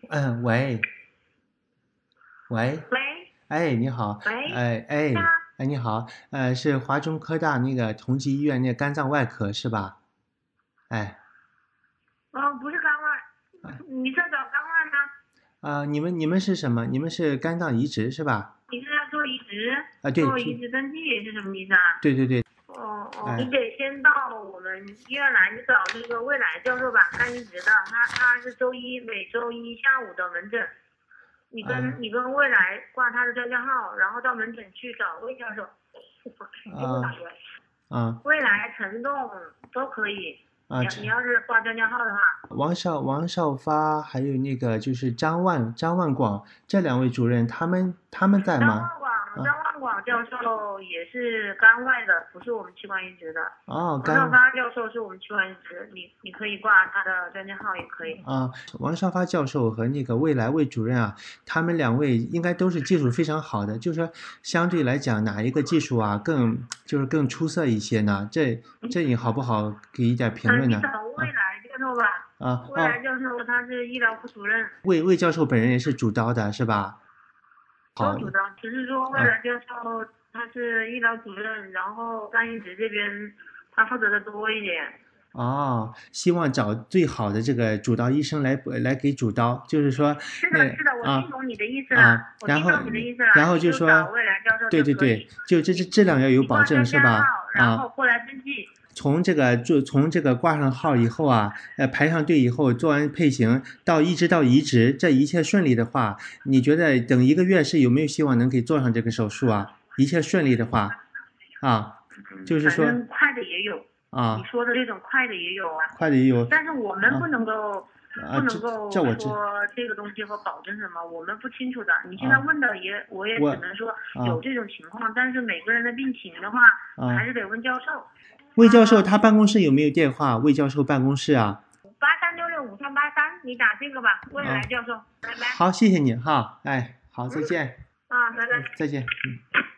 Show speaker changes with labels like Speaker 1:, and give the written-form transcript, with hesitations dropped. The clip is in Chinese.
Speaker 1: 喂喂，
Speaker 2: 喂
Speaker 1: 哎，你好，
Speaker 2: 喂，是啊，
Speaker 1: 你好，是华中科大那个同济医院那个肝脏外科是吧？哎，
Speaker 2: 不是肝外，你在找肝外吗？
Speaker 1: 你们是什么？你们是肝脏移植是吧？
Speaker 2: 你是要做移植，
Speaker 1: 啊，对，
Speaker 2: 做移植登记是什么意思啊？
Speaker 1: 对对对，
Speaker 2: 你
Speaker 1: 哎，
Speaker 2: 得先到我们医院来，你找那个未来教授吧，干移植的，他是每周一下午的门诊，
Speaker 1: 啊
Speaker 2: 你跟未来挂他的专家号，然后到门诊去找魏教授，给我打
Speaker 1: 啊
Speaker 2: 过来，
Speaker 1: 啊
Speaker 2: 未来、陈栋都可以，
Speaker 1: 啊，
Speaker 2: 你要是挂专家号的话。
Speaker 1: 王少发，还有那个就是张万广这两位主任，他们在吗？啊，
Speaker 2: 张万广教授也是肝外的，不是我们器官移植的。
Speaker 1: 哦，
Speaker 2: 王少发教授是我们器官移植，你可以挂他的专家号也可以。
Speaker 1: 王少发教授和那个未来魏主任啊，他们两位应该都是技术非常好的，就是说相对来讲，哪一个技术啊更出色一些呢？这你好不好给一点评论
Speaker 2: 你
Speaker 1: 呢？
Speaker 2: 找未来教授吧，未来
Speaker 1: 啊啊，
Speaker 2: 教授他是医疗部主任，
Speaker 1: 魏教授本人也是主刀的是吧？好
Speaker 2: 都主张，只是说未
Speaker 1: 啊
Speaker 2: 来教授他是医疗主任，然后肝移植这边他负责的多一点。
Speaker 1: 希望找最好的这个主刀医生来给主刀，就是说
Speaker 2: 是的，
Speaker 1: 那
Speaker 2: 是的，我听
Speaker 1: 啊
Speaker 2: 懂你的意思了，
Speaker 1: 啊，然后
Speaker 2: 我听懂你的意思了，
Speaker 1: 然后
Speaker 2: 你就找
Speaker 1: 就说，
Speaker 2: 未来教授
Speaker 1: 对对对，
Speaker 2: 就可以。
Speaker 1: 就这质量要有
Speaker 2: 你
Speaker 1: 保证
Speaker 2: 挂专家号，
Speaker 1: 是吧？
Speaker 2: 然后过来登记。
Speaker 1: 从这个挂上号以后啊，排上队以后做完配型，一直到移植，这一切顺利的话，你觉得等1个月是有没有希望能给做上这个手术啊？一切顺利的话，啊，就是说
Speaker 2: 反正快的也有，你
Speaker 1: 啊，
Speaker 2: 说的这种快的也有啊。
Speaker 1: 快的也有
Speaker 2: 但是我们不
Speaker 1: 啊
Speaker 2: 能够，
Speaker 1: 啊，这我知
Speaker 2: 说这个东西和保证什么，我们不清楚的。你现在
Speaker 1: 啊，
Speaker 2: 问的我也只能说有
Speaker 1: 啊
Speaker 2: 这种情况，但是每个人的病情的话，还
Speaker 1: 啊，
Speaker 2: 是得问教授。
Speaker 1: 魏教授他办公室有没有电话？魏教授办公室啊
Speaker 2: 83665383，你打这个吧，未来
Speaker 1: 啊，
Speaker 2: 教授，拜拜。
Speaker 1: 好，谢谢你哈，哎，好，再见，
Speaker 2: 拜拜。
Speaker 1: 再见，